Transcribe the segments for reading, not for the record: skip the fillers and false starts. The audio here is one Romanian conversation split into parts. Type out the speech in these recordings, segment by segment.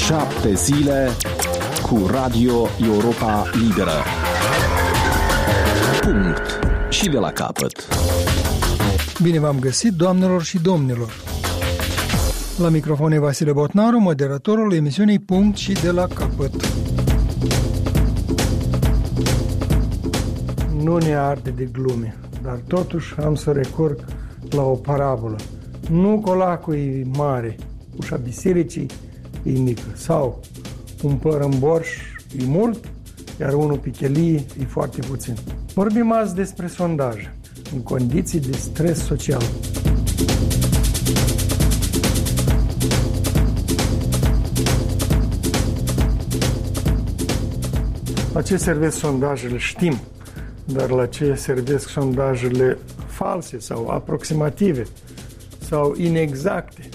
7 zile cu Radio Europa Liberă. Punct. Și de la capăt. Bine v-am găsit, doamnelor și domnilor. La microfon e Vasile Botnaru, moderatorul emisiunii Punct și de la capăt. Nu ne arde de glume, dar totuși am să recurg la o parabolă. Nu colacul e mare, ușa bisericii e mică, sau un păr în borș e mult, iar unul pe chelie e foarte puțin. Vorbim azi despre sondaje, în condiții de stres social. La ce servesc sondajele știm, dar la ce servesc sondajele false sau aproximative sau inexacte,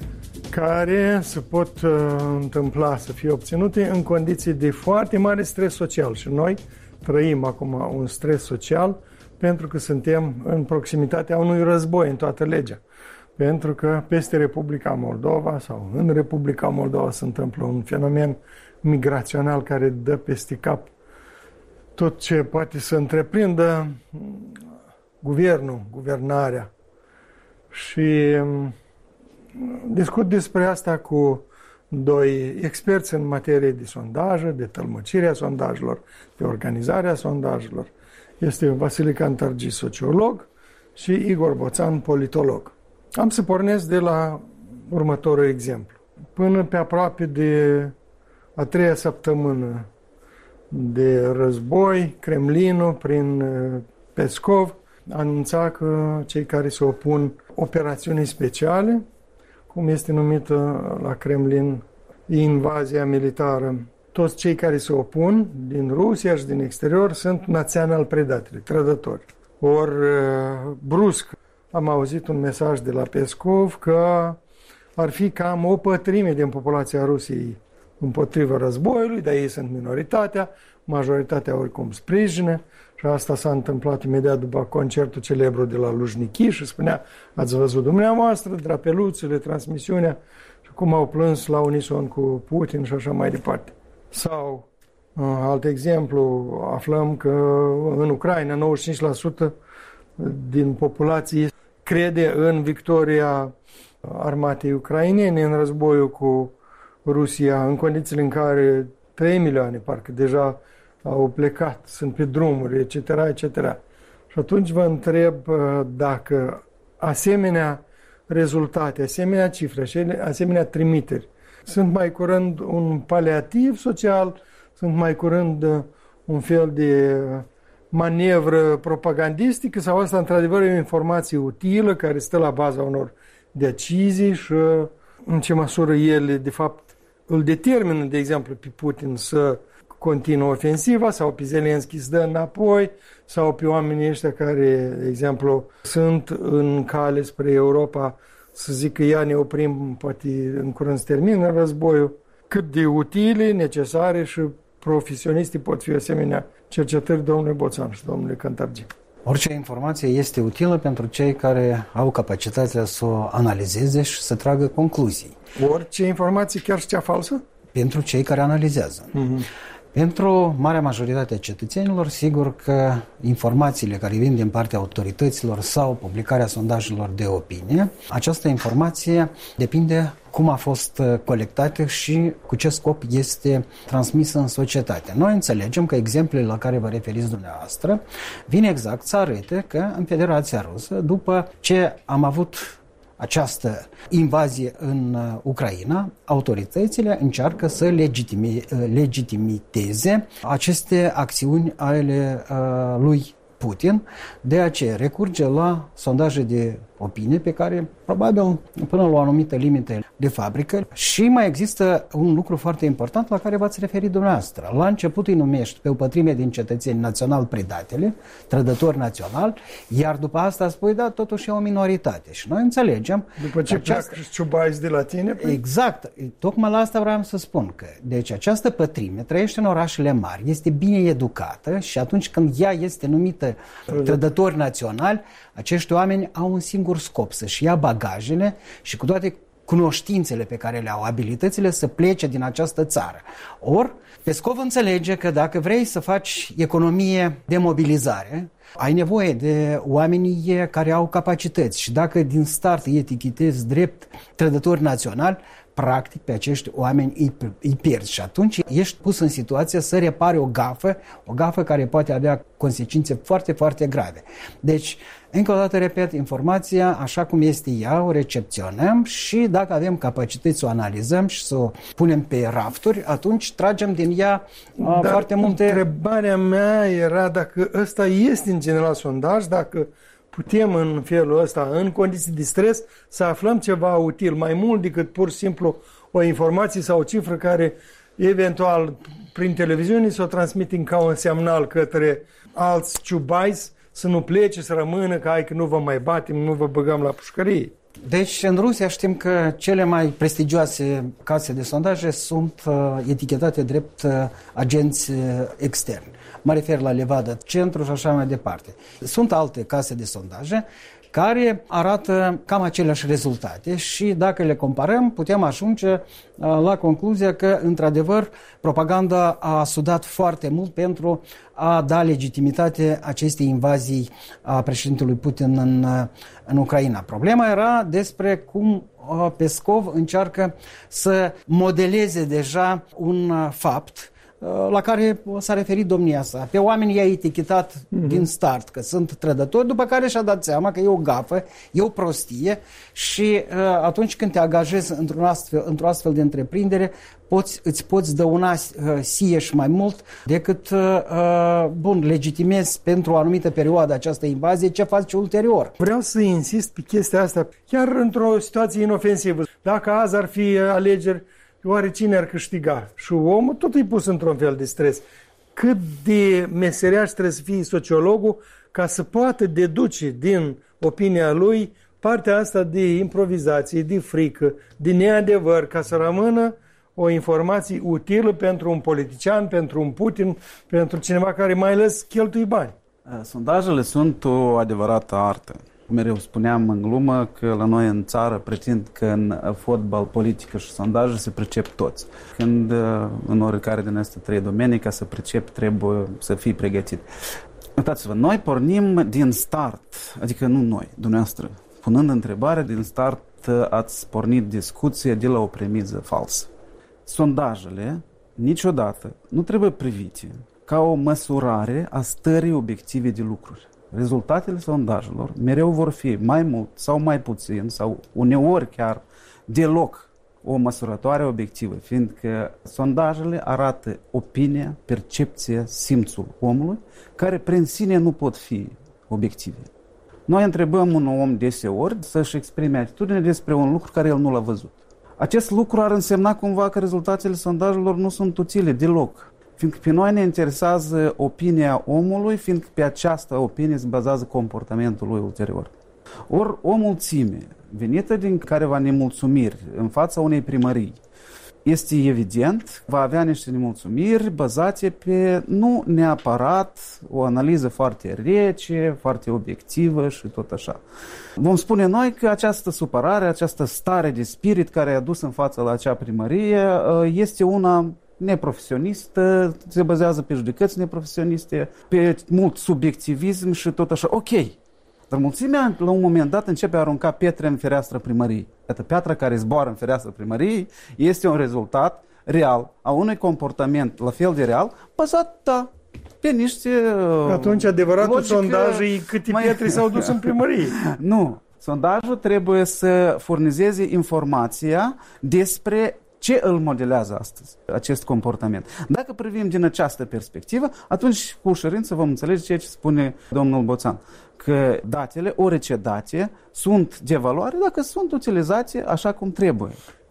care se pot întâmpla să fie obținute în condiții de foarte mare stres social. Și noi trăim acum un stres social pentru că suntem în proximitatea unui război în toată legea. Pentru că peste Republica Moldova sau în Republica Moldova se întâmplă un fenomen migrațional care dă peste cap tot ce poate să întreprindă guvernul, guvernarea. Și discut despre asta cu doi experți în materie de sondaje, de tălmăcirea sondajelor, de organizarea sondajelor. Este Vasile Cantargi, sociolog, și Igor Boțan, politolog. Am să pornesc de la următorul exemplu. Până pe aproape de a treia săptămână de război, Kremlinul, prin Peskov, anunța că cei care se opun operațiunii speciale, cum este numită la Kremlin invazia militară, toți cei care se opun din Rusia și din exterior sunt național predatori, trădători. Ori brusc am auzit un mesaj de la Peskov că ar fi cam o pătrime din populația Rusiei împotriva războiului, dar ei sunt minoritatea, majoritatea oricum sprijină. Și asta s-a întâmplat imediat după concertul celebru de la Lujniki și spunea, ați văzut dumneavoastră, drapeluțele, transmisiunea și cum au plâns la unison cu Putin și așa mai departe. Sau, alt exemplu, aflăm că în Ucraina 95% din populație crede în victoria armatei ucrainene în războiul cu Rusia, în condițiile în care 3 milioane parcă deja au plecat, sunt pe drumuri, etc., etc. Și atunci vă întreb dacă asemenea rezultate, asemenea cifre, asemenea trimiteri sunt mai curând un paliativ social, sunt mai curând un fel de manevră propagandistică sau asta într-adevăr e o informație utilă care stă la baza unor decizii și în ce măsură ele de fapt îl determină, de exemplu, pe Putin să continuă ofensiva sau pe Zelenski să dă înapoi sau pe oamenii ăștia care, de exemplu, sunt în cale spre Europa să zică ia ne oprim, poate în curând să termină războiul. Cât de utile, necesare și profesioniștii pot fi asemenea cercetări, domnule Boțan și domnule Cantargi. Orice informație este utilă pentru cei care au capacitatea să o analizeze și să tragă concluzii. Orice informație, chiar și cea falsă? Pentru cei care analizează. Pentru marea majoritate a cetățenilor, sigur că informațiile care vin din partea autorităților sau publicarea sondajelor de opinie, această informație depinde cum a fost colectată și cu ce scop este transmisă în societate. Noi înțelegem că exemplele la care vă referiți dumneavoastră vin exact să arate că în Federația Rusă, după ce am avut această invazie în Ucraina, autoritățile încearcă să legitimiteze aceste acțiuni ale lui Putin, de aceea recurge la sondaje de opinie pe care probabil până la o anumită limită de fabrică. Și mai există un lucru foarte important la care v-ați referit dumneavoastră. La început îi numești pe o pătrime din cetățeni național predatele, trădători național, iar după asta spui, da, totuși e o minoritate. Și noi înțelegem... După ce pleacă și ciubaiți de la tine? Exact. Tocmai la asta vreau să spun că, deci această pătrime trăiește în orașele mari, este bine educată și atunci când ea este numită trădători naționali, acești oameni au un singur scop, să-și ia bagajele și cu toate cunoștințele pe care le au, abilitățile, să plece din această țară. Ori, Pescov înțelege că dacă vrei să faci economie de mobilizare, ai nevoie de oamenii care au capacități și dacă din start îi etichetezi drept trădători naționali, practic pe acești oameni îi pierzi și atunci ești pus în situația să repari o gafă care poate avea consecințe foarte, foarte grave. Deci, încă o dată repet, informația așa cum este ea, o recepționăm și dacă avem capacități să o analizăm și să o punem pe rafturi, atunci tragem din ea foarte multe... Întrebarea mea era dacă ăsta este în general sondaj, dacă putem în felul ăsta, în condiții de stres, să aflăm ceva util, mai mult decât pur și simplu o informație sau o cifră care eventual prin televiziune să o transmitem ca un semnal către alți ciubaiți să nu plece, să rămână, că hai că nu vă mai batem, nu vă băgăm la pușcărie. Deci, în Rusia știm că cele mai prestigioase case de sondaje sunt etichetate drept agenți externi. Mă refer la Levada Centru și așa mai departe. Sunt alte case de sondaje care arată cam aceleași rezultate și dacă le comparăm putem ajunge la concluzia că, într-adevăr, propaganda a sudat foarte mult pentru a da legitimitate acestei invazii a președintelui Putin în Ucraina. Problema era despre cum Pescov încearcă să modeleze deja un fapt la care s-a referit domnia sa. Pe oameni i-a etichetat din start că sunt trădători, după care și-a dat seama că e o gafă, e o prostie și atunci când te angajezi într-o astfel de întreprindere, îți poți dăuna sie și mai mult decât legitimezi pentru o anumită perioadă această invazie, ce faci ulterior. Vreau să insist pe chestia asta, chiar într-o situație inofensivă. Dacă azi ar fi alegeri, oare cine ar câștiga? Și omul tot e pus într-un fel de stres. Cât de meseriaș trebuie să fie sociologul ca să poată deduce din opinia lui partea asta de improvizație, de frică, de neadevăr, ca să rămână o informație utilă pentru un politician, pentru un Putin, pentru cineva care mai ales cheltuie bani. Sondajele sunt o adevărată artă. Mereu spuneam în glumă că la noi în țară pretind că în fotbal, politică și sondaje se pricep toți. Când în oricare din aceste trei domenii, ca să pricepi, trebuie să fii pregătit. Uitați-vă, noi pornim din start, adică nu noi, dumneavoastră, punând întrebarea, din start ați pornit discuție de la o premiză falsă. Sondajele niciodată nu trebuie privite ca o măsurare a stării obiective de lucruri. Rezultatele sondajelor mereu vor fi mai mult sau mai puțin sau uneori chiar deloc o măsurătoare obiectivă, fiindcă sondajele arată opinia, percepția, simțul omului, care prin sine nu pot fi obiective. Noi întrebăm un om deseori să-și exprime atitudine despre un lucru care el nu l-a văzut. Acest lucru ar însemna cumva că rezultatele sondajelor nu sunt utile deloc. Fiindcă pe noi ne interesează opinia omului, fiindcă pe această opinie se bazează comportamentul lui ulterior. Ori o mulțime venită din careva nemulțumiri în fața unei primării, este evident, va avea niște nemulțumiri bazate pe nu neapărat o analiză foarte rece, foarte obiectivă și tot așa. Vom spune noi că această supărare, această stare de spirit care a dus în fața la acea primărie este una neprofesionistă, se bazează pe judecăți neprofesioniste, pe mult subiectivism și tot așa. Ok, dar mulțimea la un moment dat începe a arunca pietre în fereastră primăriei. Iată, piatra care zboară în fereastră primăriei este un rezultat real a unui comportament la fel de real, bazat, pe niște atunci adevăratul sondaj e câte pietre s-au dus în primărie. Nu, sondajul trebuie să furnizeze informația despre ce îl modelează astăzi acest comportament. Dacă privim din această perspectivă, atunci cu ușurință vom înțelege ceea ce spune domnul Boțan, că datele, orice date, sunt de valoare dacă sunt utilizate așa cum trebuie.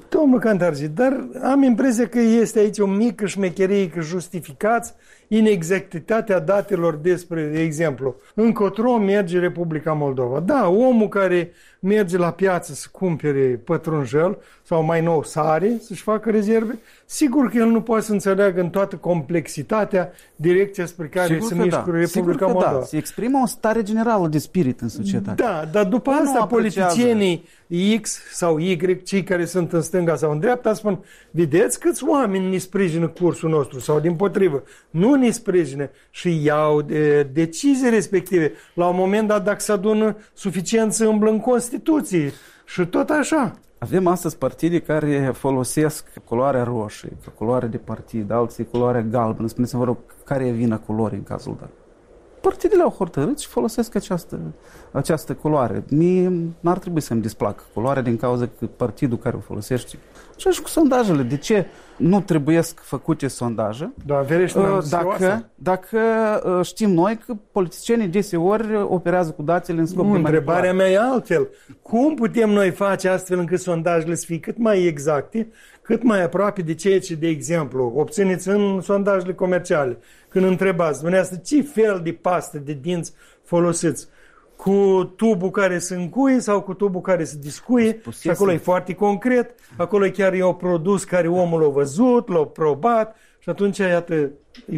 Domnul Cantarzi, dar am impresia că este aici o mică șmecherie, că justificați inexactitatea datelor despre, de exemplu, încotro merge Republica Moldova. Da, omul care merge la piață să cumpere pătrunjel sau mai nou sare, să-și facă rezerve, sigur că el nu poate să înțeleagă în toată complexitatea direcția spre care se mișcă Republica Moldova. Da, se exprimă o stare generală de spirit în societate. Da, dar după asta politicienii X sau Y, cei care sunt în stânga sau în dreapta, spun, vedeți câți oameni ne sprijină cursul nostru sau dimpotrivă, nu ne sprijină și iau decizii respective. La un moment dat, dacă se adună suficient, să îmblă în Constituție și tot așa. Avem astăzi partide care folosesc culoarea roșie, culoare de partid, alții culoarea galbenă. Spuneți-mi, vă rog, care e vina culorii în cazul dat? Partidele au hotărât și folosesc această culoare. Mie n-ar trebui să-mi displacă culoarea din cauza că partidul care o folosește. Așa și cu sondajele. De ce nu trebuiesc făcute sondaje? Da, dacă știm noi că politicienii deseori operează cu datele în scop de manipulare. Întrebarea mea e altfel. Cum putem noi face astfel încât sondajele să fie cât mai exacte, cât mai aproape de ceea ce, de exemplu, obțineți în sondajele comerciale? Când întrebați, dumneavoastră, ce fel de pastă de dinți folosiți? Cu tubul care se încuie sau cu tubul care se discuie? Și acolo e foarte concret. Acolo chiar e un produs care omul l-a văzut, l-a probat și atunci, iată,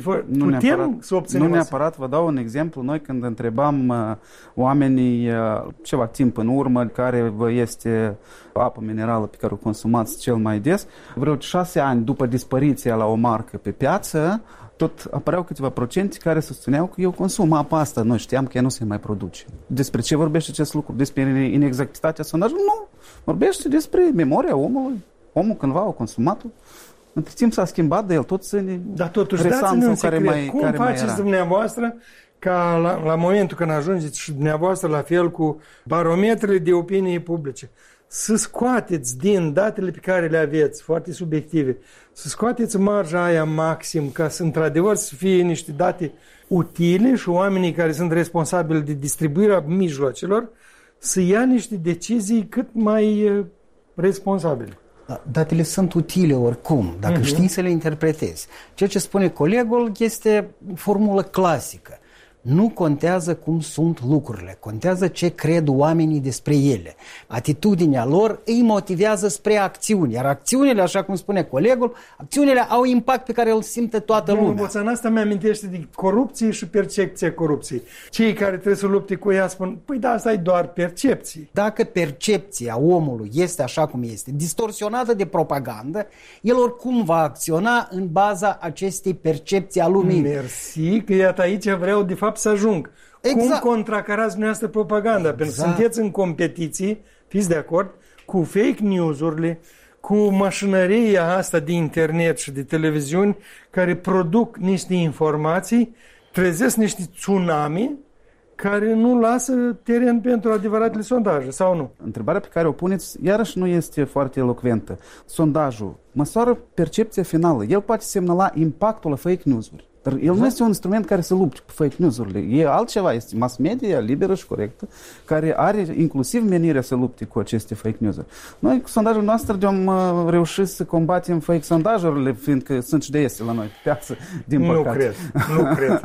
putem să obținem Nu neapărat, vă dau un exemplu. Noi când întrebam oamenii ceva timp în urmă care vă este apă minerală pe care o consumați cel mai des, vreo 6 ani după dispariția la o marcă pe piață, tot apăreau câteva procente care susțineau că eu consum apa asta. Noi știam că ea nu se mai produce. Despre ce vorbește acest lucru? Despre inexactitatea sondajului? Nu. Vorbește despre memoria omului. Omul cândva a consumat-o. Între timp s-a schimbat, de el tot ține. Dar totuși, dați-ne un secret. Cum faceți dumneavoastră ca la momentul când ajungeți și dumneavoastră la fel cu barometrele de opinie publice, să scoateți din datele pe care le aveți, foarte subiective, să scoateți marja aia maxim ca să într-adevăr să fie niște date utile și oamenii care sunt responsabili de distribuirea mijloacelor să ia niște decizii cât mai responsabile. Datele sunt utile oricum, dacă știi să le interpretezi. Ceea ce spune colegul este formulă clasică. Nu contează cum sunt lucrurile, contează ce cred oamenii despre ele. Atitudinea lor îi motivează spre acțiuni, iar acțiunile, așa cum spune colegul, acțiunile au impact pe care îl simte toată lumea. Boțan, asta mi-amintește de corupție și percepția corupției. Cei care trebuie să lupte cu ea spun, păi da, asta e doar percepție. Dacă percepția omului este așa cum este, distorsionată de propagandă, el oricum va acționa în baza acestei percepții a lumii. Mersi, că iată aici vreau de fapt să ajung. Exact. Cum contracarați dumneavoastră propaganda? Exact. Pentru că sunteți în competiții, fiți de acord, cu fake news-urile, cu mașinăria asta de internet și de televiziuni care produc niște informații, trezesc niște tsunami care nu lasă teren pentru adevăratele sondaje, sau nu? Întrebarea pe care o puneți, iarăși nu este foarte elocventă. Sondajul măsoară percepția finală. El poate semnala impactul la fake news-uri. Dar el nu este un instrument care să lupte cu fake news-urile. E altceva, este mass media liberă și corectă, care are inclusiv menirea să lupte cu aceste fake news-uri. Noi, cu sondajul nostru, am reușit să combatem fake sondajurile, fiindcă sunt și de este la noi pe piață, din păcate. Nu cred.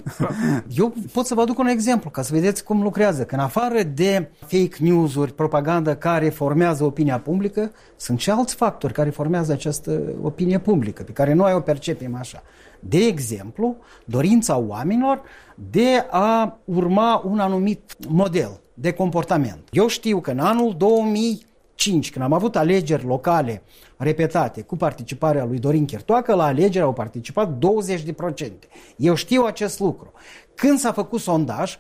Eu pot să vă aduc un exemplu, ca să vedeți cum lucrează. Că în afară de fake news-uri, propaganda care formează opinia publică, sunt și alți factori care formează această opinie publică, pe care noi o percepem așa. De exemplu, dorința oamenilor de a urma un anumit model de comportament. Eu știu că în anul 2005, când am avut alegeri locale repetate cu participarea lui Dorin Chirtoacă, la alegeri au participat 20%. Eu știu acest lucru. Când s-a făcut sondaj,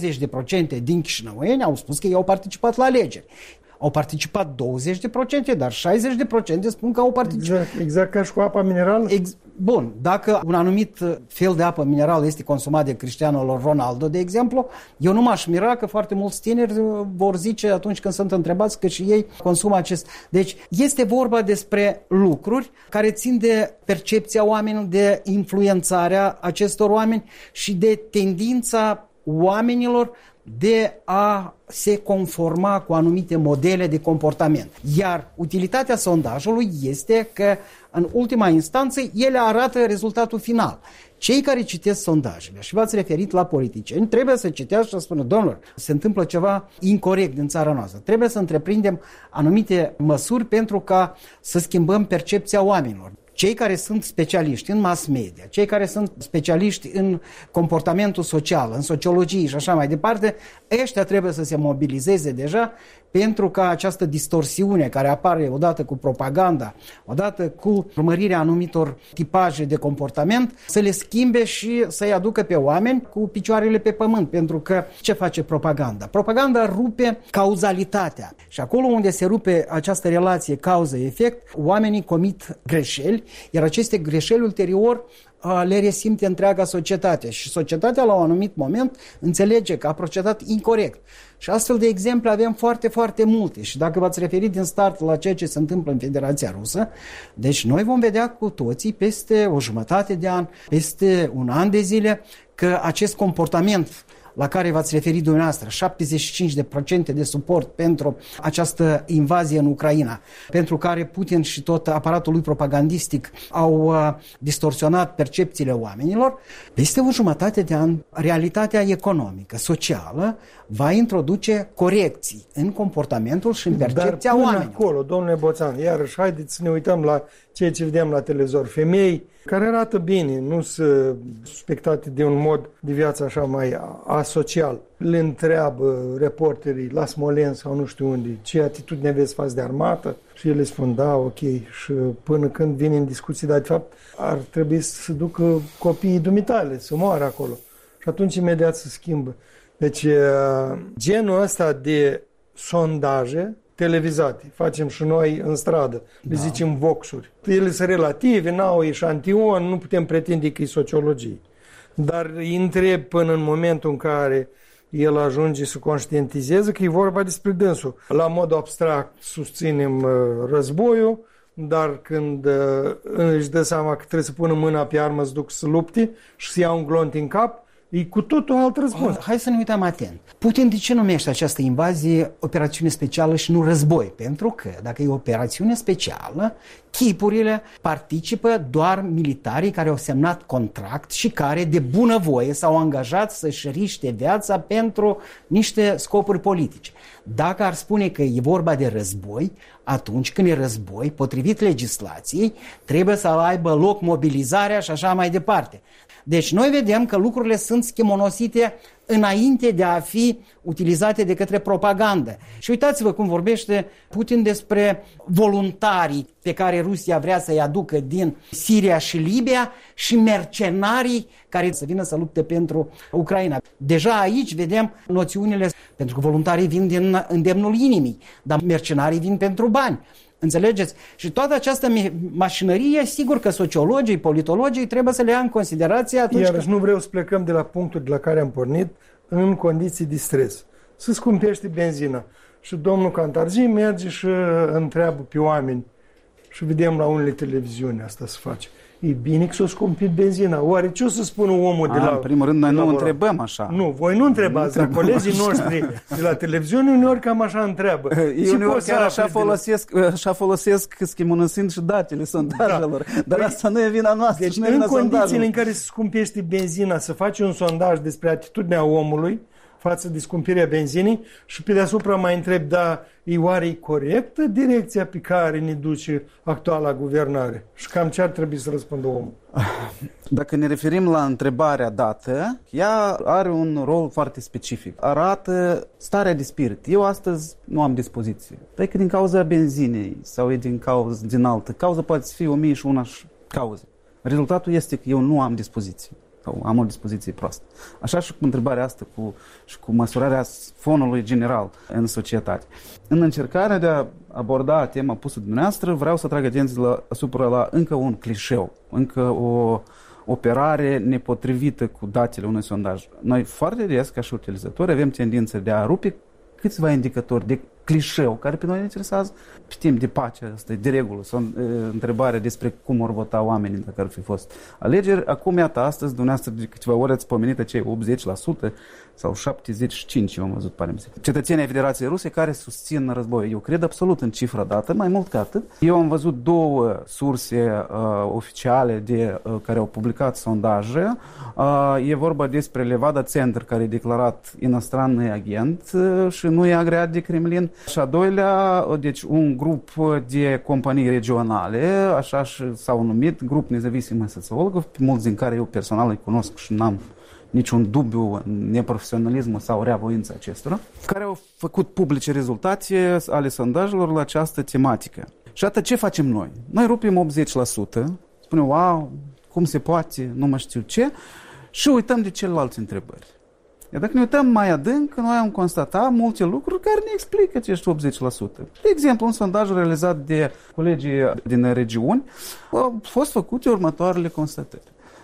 60% din chișinăueni au spus că ei au participat la alegeri. Au participat 20%, dar 60% spun că au participat. Exact ca și cu apa minerală? Bun, dacă un anumit fel de apă minerală este consumat de Cristiano Ronaldo, de exemplu, eu nu m-aș mira că foarte mulți tineri vor zice atunci când sunt întrebați că și ei consumă acest. Deci este vorba despre lucruri care țin de percepția oamenilor, de influențarea acestor oameni și de tendința oamenilor de a se conforma cu anumite modele de comportament. Iar utilitatea sondajului este că, în ultima instanță, ele arată rezultatul final. Cei care citesc sondajele, și v-ați referit la politicieni, trebuie să citească și să spună: domnilor, se întâmplă ceva incorect în țara noastră. Trebuie să întreprindem anumite măsuri pentru ca să schimbăm percepția oamenilor. Cei care sunt specialiști în mass media, cei care sunt specialiști în comportamentul social, în sociologie și așa mai departe, ăștia trebuie să se mobilizeze deja pentru ca această distorsiune care apare odată cu propaganda, odată cu urmărirea anumitor tipaje de comportament, să le schimbe și să-i aducă pe oameni cu picioarele pe pământ. Pentru că ce face propaganda? Propaganda rupe cauzalitatea. Și acolo unde se rupe această relație cauză-efect, oamenii comit greșeli, iar aceste greșeli ulterior le resimte întreaga societate și societatea la un anumit moment înțelege că a procedat incorect. Și astfel de exemple avem foarte, foarte multe. Și dacă v-ați referit din start la ceea ce se întâmplă în Federația Rusă, deci noi vom vedea cu toții peste o jumătate de an, peste un an de zile, că acest comportament la care v-ați referit dumneavoastră, 75% de suport pentru această invazie în Ucraina, pentru care Putin și tot aparatul lui propagandistic au distorsionat percepțiile oamenilor, peste o jumătate de an, realitatea economică, socială, va introduce corecții în comportamentul și în percepția oamenilor. Dar acolo, domnule Boțan, iarăși, haideți să ne uităm la ceea ce vedem la televizor. Femei care arată bine, nu sunt suspectate de un mod de viață așa mai asocial. Le întreabă reporterii la Smolensk sau nu știu unde, ce atitudine aveți față de armată? Și ele spun, da, ok. Și până când vine în discuții, dar de fapt ar trebui să ducă copiii dumitale, să moară acolo. Și atunci imediat se schimbă. Deci genul ăsta de sondaje televizate, facem și noi în stradă, le zicem voxuri. Ele sunt relative, n-au eșantion, nu putem pretinde că e sociologie. Dar îi întreb până în momentul în care el ajunge să conștientizeze că e vorba despre dânsul. La mod abstract susținem războiul, dar când își dă seama că trebuie să pună mâna pe armă, să duc să lupte și să ia un glonț în cap, e cu totul alt răspuns. Hai să ne uităm atent. Putin de ce numește această invazie operațiune specială și nu război? Pentru că dacă e operațiune specială, chipurile participă doar militarii care au semnat contract și care de bunăvoie s-au angajat să-și riște viața pentru niște scopuri politice. Dacă ar spune că e vorba de război, atunci când e război, potrivit legislației, trebuie să aibă loc mobilizarea și așa mai departe. Deci noi vedem că lucrurile sunt schimonosite înainte de a fi utilizate de către propagandă. Și uitați-vă cum vorbește Putin despre voluntarii pe care Rusia vrea să-i aducă din Siria și Libia și mercenarii care să vină să lupte pentru Ucraina. Deja aici vedem noțiunile, pentru că voluntarii vin din îndemnul inimii, dar mercenarii vin pentru bani. Înțelegeți? Și toată această mașinărie, sigur că sociologii, politologii trebuie să le ia în considerație atunci. Iarăși nu vreau să plecăm de la punctul de la care am pornit în condiții de stres. Să scumpește benzina. Și domnul Cantarzi merge și întreabă pe oameni și vedem la unele televiziuni asta se face. E bine că s-o scumpit benzina. Oare ce o să spună omul de la... În primul rând, noi nu întrebăm așa. Nu, voi nu întrebați, dar colegii noștri de la televiziune uneori cam așa întreabă. Ei uneori chiar așa folosesc schimonosind și datele sondajelor. Da. Dar asta nu e vina noastră. Deci în condițiile în care se scumpește benzina, să faci un sondaj despre atitudinea omului față de scumpirea benzinii și pe deasupra mai întreb, da, e oare corectă direcția pe care ne duce actuala guvernare? Și cam ce ar trebui să răspundă omul? Dacă ne referim la întrebarea dată, ea are un rol foarte specific. Arată starea de spirit. Eu astăzi nu am dispoziție. Dar că din cauza benzinei sau e din altă cauză, poate fi 1001 cauze. Rezultatul este că eu nu am dispoziție. Sau am o dispoziție proastă. Așa și cu întrebarea asta și cu măsurarea fonului general în societate. În încercarea de a aborda tema pusă de dumneavoastră, vreau să trag atenție asupra încă un clișeu, încă o operare nepotrivită cu datele unui sondaj. Noi foarte des, ca și utilizatori, avem tendința de a rupe câțiva indicatori, de clișeu care pe noi ne interesează. Pe timp de pace, asta e de regulă, sau întrebarea despre cum vor vota oamenii dacă ar fi fost alegeri. Acum, iată, astăzi, dumneavoastră, de câteva ori ați pomenit acei 80% sau 75%, eu am văzut, pare mi se. Cetățenii ai Federației Ruse care susțin războiul. Eu cred absolut în cifra dată, mai mult ca atât. Eu am văzut două surse oficiale care au publicat sondaje. E vorba despre Levada Center, care e declarat inostranный agent și nu e agreat de Kremlin. Și a doilea, deci un grup de companii regionale, așa s-au numit, grup nezavisim sociologov, pe mulți din care eu personal îi cunosc și n-am niciun dubiu în neprofesionalismul sau reavoința acestora, care au făcut publice rezultate ale sondajelor la această tematică. Și atât ce facem noi? Noi rupim 80%, spunem, wow, cum se poate, nu mai știu ce, și uităm de celelalte întrebări. Iar dacă ne uităm mai adânc, noi am constatat multe lucruri care ne explică acești 80%. De exemplu, un sondaj realizat de colegii din regiuni au fost făcute următoarele constatări.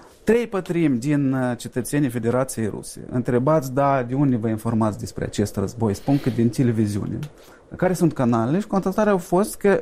3/4 din cetățenii Federației Ruse întrebați, de unde vă informați despre acest război, spun că din televiziune. Care sunt canalele? Și constatarea a fost că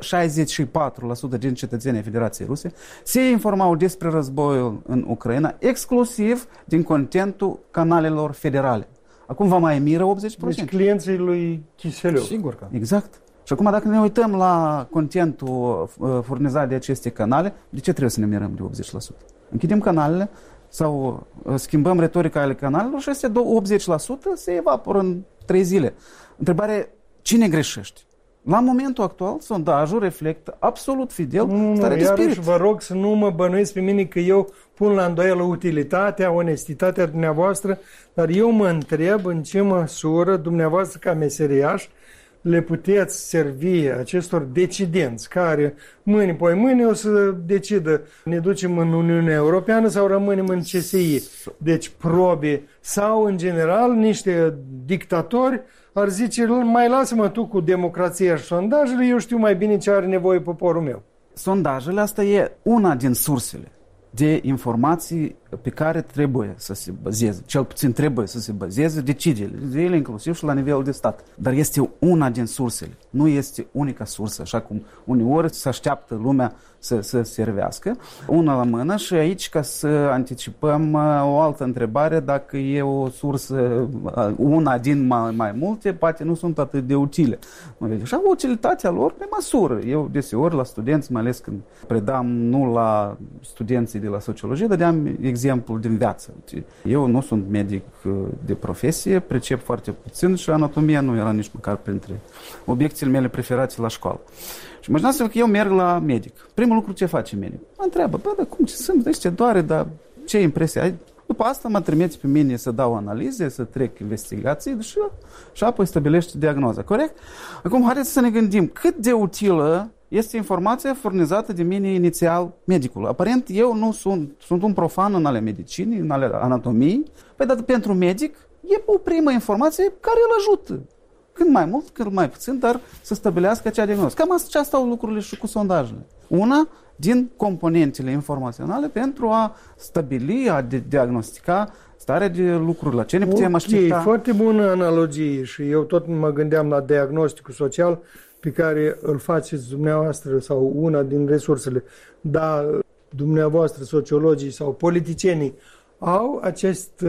64% din cetățenii Federației Ruse se informau despre războiul în Ucraina, exclusiv din contentul canalelor federale. Acum vă mai miră 80%. Deci clienții lui Chiseleu. Sigur că. Exact. Și acum dacă ne uităm la contentul furnizat de aceste canale, de ce trebuie să ne mirăm de 80%? Închidem canalele sau schimbăm retorica ale canalelor și astea 80% se evaporă în 3 zile. Întrebare, cine greșește? La momentul actual, sondajul reflectă absolut fidel starea de spirit. Vă rog să nu mă bănuiți pe mine că eu pun la îndoială utilitatea, onestitatea dumneavoastră, dar eu mă întreb în ce măsură dumneavoastră ca meseriaș le puteți servi acestor decidenți care mâine o să decidă ne ducem în Uniunea Europeană sau rămânem în CSI. Deci probe sau în general niște dictatori ar zice mai lasă-mă tu cu democrația și sondajele, eu știu mai bine ce are nevoie poporul meu. Sondajele, asta e una din sursele de informații pe care trebuie să se bazeze, cel puțin trebuie să se bazeze deciziile, inclusiv și la nivel de stat. Dar este una din sursele, nu este unica sursă, așa cum uneori se așteaptă lumea să servească. Una la mână și aici, ca să anticipăm o altă întrebare, dacă e o sursă, una din mai multe, poate nu sunt atât de utile. Și au utilitatea lor pe măsură. Eu deseori la studenți, mai ales când predam nu la studenții de la sociologie, dădeam exemplu din viață. Eu nu sunt medic de profesie, pricep foarte puțin și anatomia nu era nici măcar printre obiecțiile mele preferate la școală. Și imaginați-vă că eu merg la medic. Primul lucru ce face medic? Mă întreabă, dar cum, ce sunt, ce doare, dar ce impresie ai? După asta mă trimite pe mine să dau analize, să trec investigații și apoi stabilește diagnoza. Corect? Acum, haideți să ne gândim cât de utilă este informația furnizată de mine inițial medicul. Aparent, eu nu sunt un profan în ale medicinii, în ale anatomiei. Păi, dar pentru medic e o primă informație care îl ajută. Când mai mult, când mai puțin, dar să stabilească acea diagnoză. Cam așa stau lucrurile și cu sondajele. Una din componentele informaționale pentru a stabili, a diagnostica starea de lucruri, la ce ne putem aștepta. Foarte bună analogie și eu tot mă gândeam la diagnosticul social pe care îl faceți dumneavoastră sau una din resursele. Da, dumneavoastră, sociologii sau politicienii au acest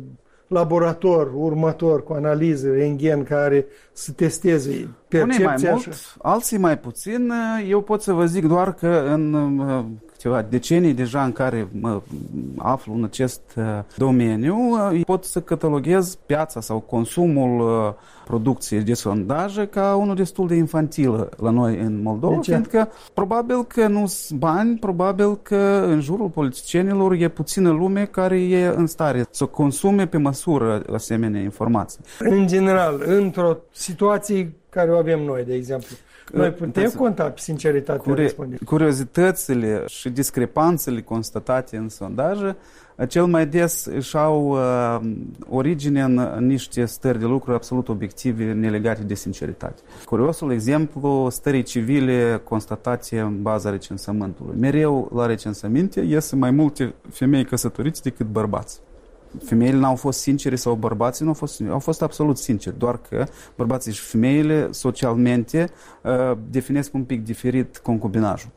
laborator următor cu analize rentgen care să testeze percepția. Unii mai mult, alții mai puțin. Eu pot să vă zic doar că în câteva decenii deja în care mă aflu în acest domeniu, pot să cataloghez piața sau consumul producției de sondaje ca unul destul de infantil la noi în Moldova, fiindcă probabil că nu sunt bani, probabil că în jurul politicienilor e puțină lume care e în stare să consume pe măsură asemenea informații. În general, într-o situație care o avem noi, de exemplu, noi putem conta pe sinceritatea respondenților. Curiozitățile și discrepanțele constatate în sondaje cel mai des își au origine în niște stări de lucru absolut obiective, nelegate de sinceritate. Curiosul exemplu stării civile constatate în baza recensământului. Mereu la recensăminte ies mai multe femei căsătorite decât bărbați. femeile n-au fost sincere sau bărbații au fost absolut sinceri, doar că bărbații și femeile socialmente definesc un pic diferit concubinajul.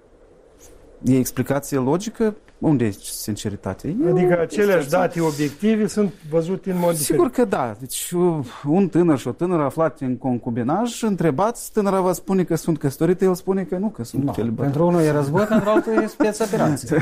E explicație logică? Unde e sinceritatea? Adică aceleași date obiective sunt văzute în mod diferit. Sigur că da. Deci un tânăr și o tânără aflați în concubinaj, întrebați, tânăra va spune că sunt căsătorită, el spune că nu, că sunt celibat. Pentru unul e război, pentru altul e specoperație.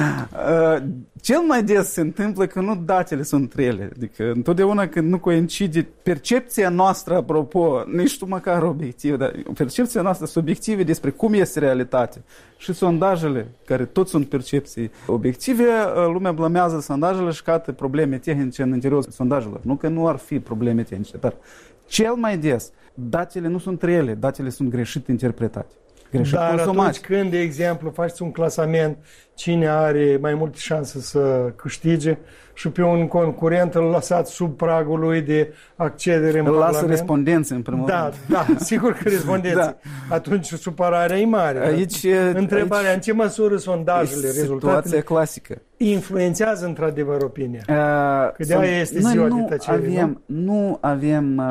Cel mai des se întâmplă că nu datele sunt rele. Adică întotdeauna când nu coincide percepția noastră, apropo, nici tu măcar obiectiv, dar percepția noastră subiectivă despre cum este realitatea și sondajele, care tot sunt percepții obiective, lumea blamează sondajele și cată probleme tehnice în interiorul sondajelor. Nu că nu ar fi probleme tehnice, dar cel mai des datele nu sunt reale, datele sunt greșit interpretate. Dar atunci când, de exemplu, faci un clasament, cine are mai multe șanse să câștige și pe un concurent îl lăsați sub pragul lui de accedere în Parlament. Lasă respondenții în primul rând. Da, sigur că respondenții. Da. Atunci supărarea e mare. Aici, întrebarea, în ce măsură sondajele, rezultatele clasică, influențează într-adevăr opinia? Că de-aia este ziua de tăcere. Nu avem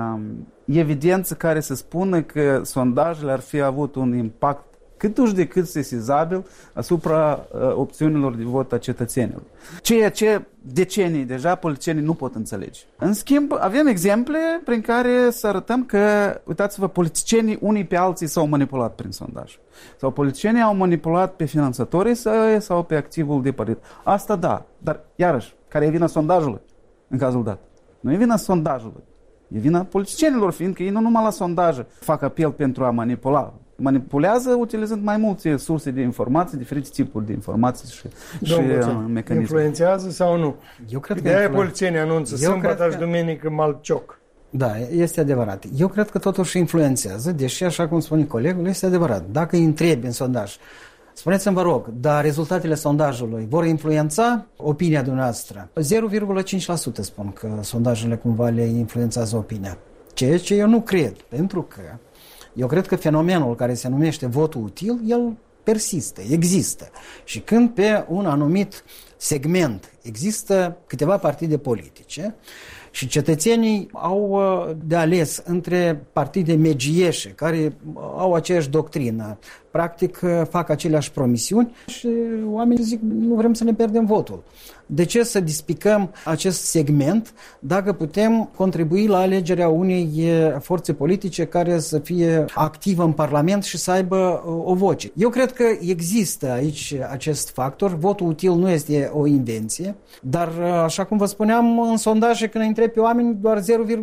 evidență care să spună că sondajele ar fi avut un impact câtuși de cât sesizabil asupra opțiunilor de vot a cetățenilor. Ceea ce decenii deja politicienii nu pot înțelege. În schimb, avem exemple prin care să arătăm că, uitați-vă, politicienii unii pe alții s-au manipulat prin sondaj. Sau politicienii au manipulat pe finanțatorii sau pe activul de partid. Asta da, dar iarăși, care e vina sondajului în cazul dat? Nu e vina sondajului. E vina politicienilor, fiindcă ei nu numai la sondaje fac apel pentru a manipula. Manipulează utilizând mai multe surse de informații, diferite tipuri de informații și mecanisme. Influențează sau nu? Eu cred că de-aia politicienii anunță sâmbătă și duminică malcioc. Da, este adevărat. Eu cred că totuși influențează, deși, așa cum spune colegul, este adevărat. Dacă îi întrebi în sondaj, spuneți-mi, vă rog, dar rezultatele sondajului vor influența opinia dumneavoastră? 0,5% spun că sondajele cumva le influențează opinia. Ceea ce eu nu cred, pentru că eu cred că fenomenul care se numește votul util, el persistă, există. Și când pe un anumit segment există câteva partide politice și cetățenii au de ales între partide megieșe care au aceeași doctrină, practic fac aceleași promisiuni și oamenii zic nu vrem să ne pierdem votul. De ce să dispicăm acest segment dacă putem contribui la alegerea unei forțe politice care să fie activă în Parlament și să aibă o voce? Eu cred că există aici acest factor. Votul util nu este o invenție, dar așa cum vă spuneam, în sondaje când întreb pe oameni doar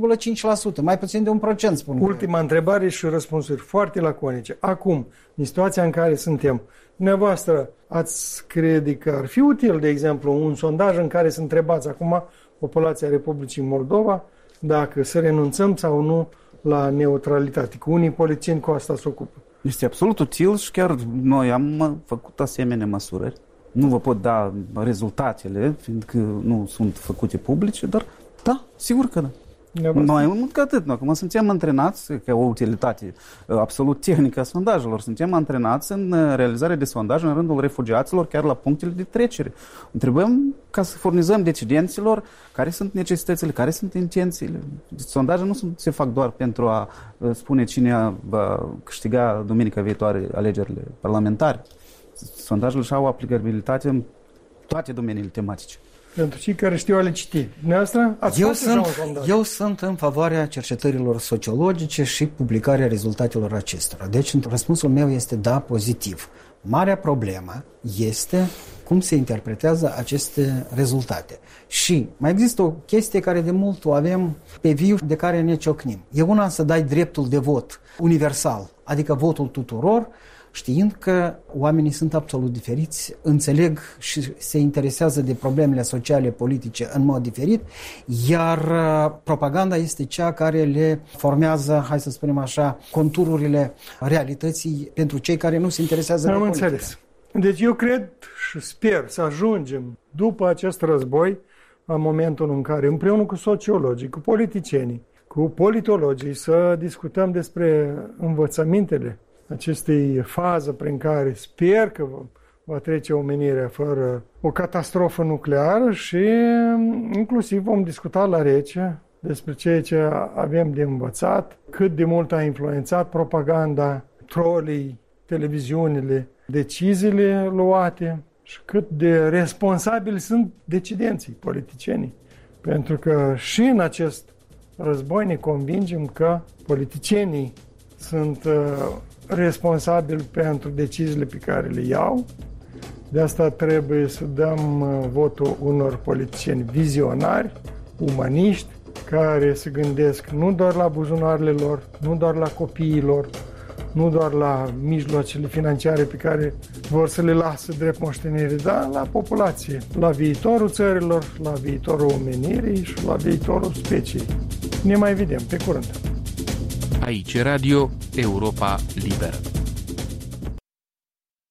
0,5%, mai puțin de 1%, spun. Ultima întrebare și răspunsuri foarte laconice. Acum, în situația în care suntem, dumneavoastră ați crede că ar fi util, de exemplu, un sondaj în care să întrebați acum populația Republicii Moldova dacă să renunțăm sau nu la neutralitate, că unii politicieni cu asta se ocupă. Este absolut util și chiar noi am făcut asemenea măsurări. Nu vă pot da rezultatele, fiindcă nu sunt făcute publice, dar da, sigur că da. Noi, mult ca atât, acum suntem antrenați, ca o utilitate absolut tehnică a sondajelor, suntem antrenați în realizarea de sondaje în rândul refugiaților, chiar la punctele de trecere. Întrebăm ca să furnizăm decidenților care sunt necesitățile, care sunt intențiile. Sondaje nu se fac doar pentru a spune cine va câștiga duminica viitoare alegerile parlamentare. Sondajele și au aplicabilitate în toate domeniile tematice. Pentru cei care știu a le citi. Eu sunt în favoarea cercetărilor sociologice și publicarea rezultatelor acestora. Deci răspunsul meu este da, pozitiv. Marea problemă este cum se interpretează aceste rezultate. Și mai există o chestie care de mult o avem pe viu, de care ne ciocnim. E una să dai dreptul de vot universal, adică votul tuturor, știind că oamenii sunt absolut diferiți, înțeleg și se interesează de problemele sociale, politice în mod diferit, iar propaganda este cea care le formează, hai să spunem așa, contururile realității pentru cei care nu se interesează de politică. Am înțeles. Deci eu cred și sper să ajungem după acest război la momentul în care împreună cu sociologii, cu politicienii, cu politologii să discutăm despre învățămintele acestei faze prin care sper că va trece omenirea fără o catastrofă nucleară și inclusiv vom discuta la rece despre ceea ce avem de învățat, cât de mult a influențat propaganda, trolii, televiziunile, deciziile luate și cât de responsabili sunt decidenții, politicienii. Pentru că și în acest război ne convingem că politicienii sunt responsabili pentru deciziile pe care le iau. De asta trebuie să dăm votul unor politicieni vizionari, umaniști, care se gândesc nu doar la buzunarele lor, nu doar la copiii lor, nu doar la mijloacele financiare pe care vor să le lasă drept moștenire, dar la populație, la viitorul țărilor, la viitorul omenirii și la viitorul speciei. Ne mai vedem, pe curând! Aici Radio Europa Liberă.